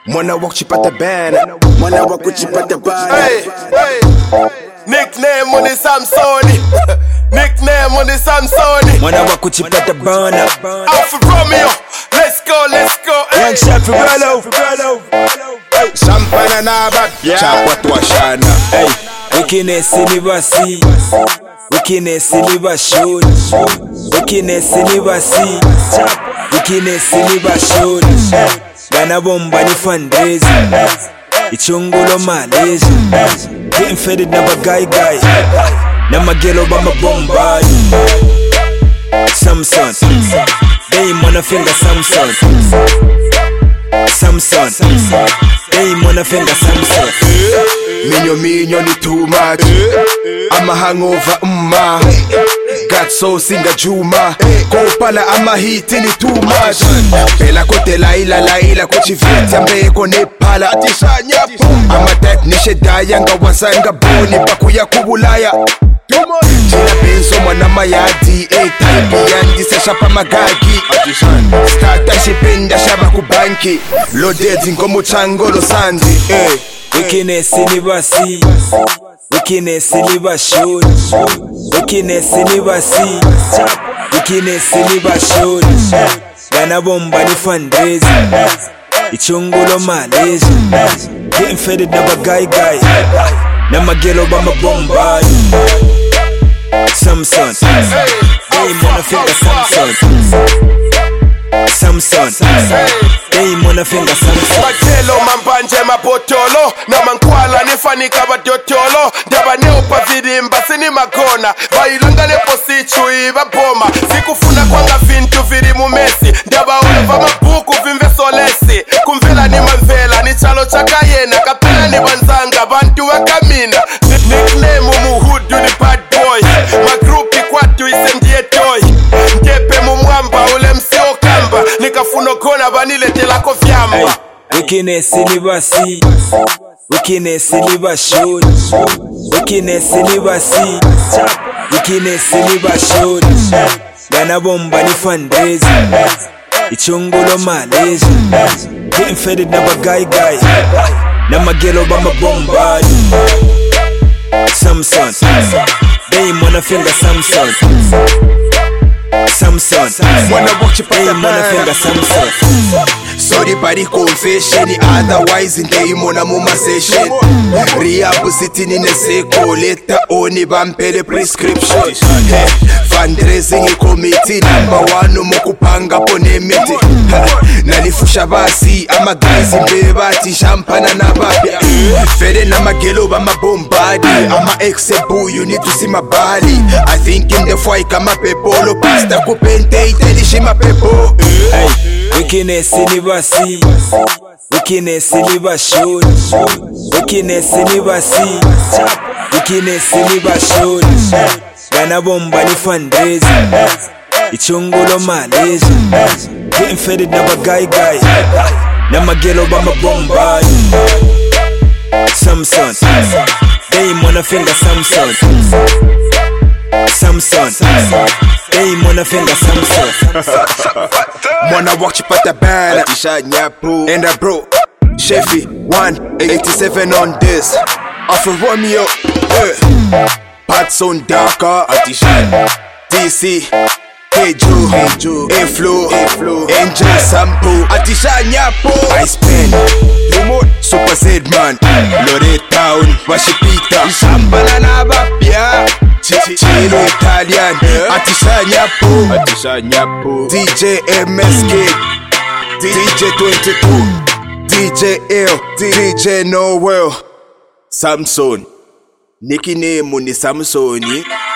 Mwana walk chipata band. Mwana walk chipata band. Hey. Nickname on the Samsoni. Nickname on the Samsoni. Mwana walk chipata band. Alpha Romeo. Let's go. Young Chef Fibrello. Champagne na back. Chapa tuashana. Hey. Weakness ni basi. Weakness ni bashuri. Weakness ni basi. Weakness ni bashuri. Gana bomba ni fundraising. Ichungulo Malaysia. Getting fed na bagay. Na magelo ba mabomba. Samson. They mwana finger Samson. They mwana finger Samson. Minyo ni too much. I'm a hangover got so singa Juma. Kopala ama hiti ni too much. Pela kote laila kuchiviti ambeko nepala. Atishanya ama type nishe daya nga wasanga boni baku ya kubulaya. China benzo mwana mayadi. Type yandi se shapa magagi. Starta shipenda shaba kubanki. Loaded ngomu changolo sandi. Weakness ni basi. Weakness ni bashuri. Weakness ni basi. Weakness ni bashuri. Gana bomba ni fundraising. Ichungulo Malaysia. Getting fed na bagay. Na magelo ba mabomba. Samson. Hey mwana finger Samson. Hey mwana finger Samson. Matelo mambanje mapotolo. Na mankwala nifanika badotolo. Daba neupa vidimba sini magona. Bailanga leposichu iba boma. Sikufuna kwanga vintu viri mumesi. Daba uleva mabuku vimve solesi. Kumvela ni manvela ni chalo chakayena. Kapela ni banzanga bantu wakamina. Nickname umuhudu ni bad boy. Magrupi kwatu isendie toy. Ngepe mumwamba ule msio kamba. Nikafuno kona banilete lako vyamba. Weakness ni basi. Weakness ni bashuri. Weakness ni basi. Weakness ni bashuri. Gana bomba ni fundraising. Ichungulo Malaysia. Getting fed na bagay. Na magelo ba mabomba. Samson. They mwana finger Samson. Mwana walk chipata mwana finger Samson. Sorry body confession. Otherwise they mwana muma session. Rehab sitting in a seko. Later oni bampele prescription. Fundraising committee number 1 mukupanga pone miti. Nalifusha basi ama guys mbebati champagne na babia. Fede na magelo ba mabombadi. Ama exebu you need to see my body. I think in the fight kama pepolo pasta kupente itelishi mapepo. Weakness ni basi. Weakness ni bashuri. Weakness ni basi. Weakness ni bashuri. Gana bomba ni fundraising. Ichungulo Malaysia. Getting fed na bagay. Na magelo ba mabomba. Samson. Hey mwana finger Samson. Hey mwana finger Samson. Mwana walk chipata band. Atishanya bro. And a bro Chefy 187 on this. Alpha Romeo. Patson Daka. Atishanya DC Keju Inflow Angel Sampo. Atishanya po I spend remote Super Zedman Lore Town Washipita Shambala na bapia Chilo Italian. Atishanya po DJ MSK DJ 22 DJ L DJ Noel Samson. Nickname ni Samsoni.